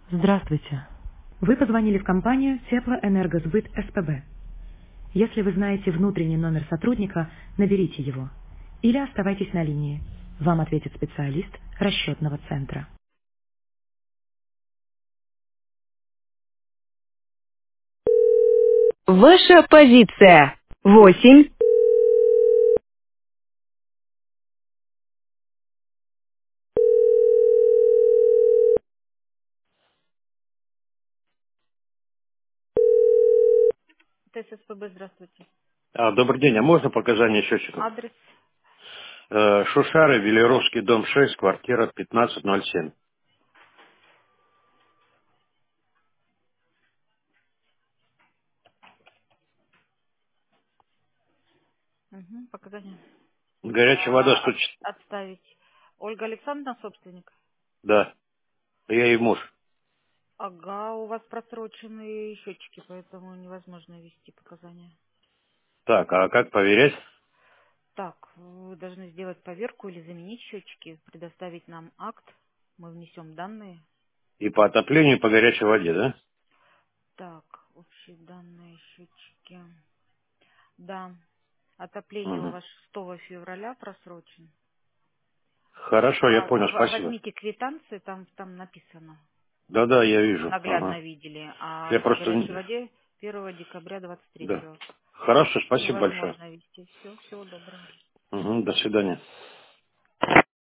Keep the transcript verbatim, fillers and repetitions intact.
Здравствуйте. Вы позвонили в компанию Теплоэнергосбыт СПБ. Если вы знаете внутренний номер сотрудника, наберите его. Или оставайтесь на линии. Вам ответит специалист расчетного центра. Ваша позиция. Восемь. ТССПБ, здравствуйте. А, добрый день, а можно показания счетчиков? Адрес. Э, Шушары, Велеровский, дом шесть, квартира пятнадцать ноль семь. Угу, показания. Горячая вода А, сто от- четыре. отставить. Ольга Александровна, собственник? Да, я и муж. Ага, у вас просроченные счетчики, поэтому невозможно ввести показания. Так, а как проверять? Так, вы должны сделать поверку или заменить счетчики, предоставить нам акт, мы внесем данные. И по отоплению, и по горячей воде, да? Так, общие данные, счетчики. Да, отопление у Мгм. вас шестого февраля просрочен. Хорошо, я А понял, в- спасибо. возьмите квитанции, там, там написано. Да-да, я вижу. Наглядно Ага. видели, а Я по просто... горячей не- воде первого декабря двадцать Да. третьего Хорошо, спасибо большое. невозможно вести. Все, всего доброго. Мгм, до свидания.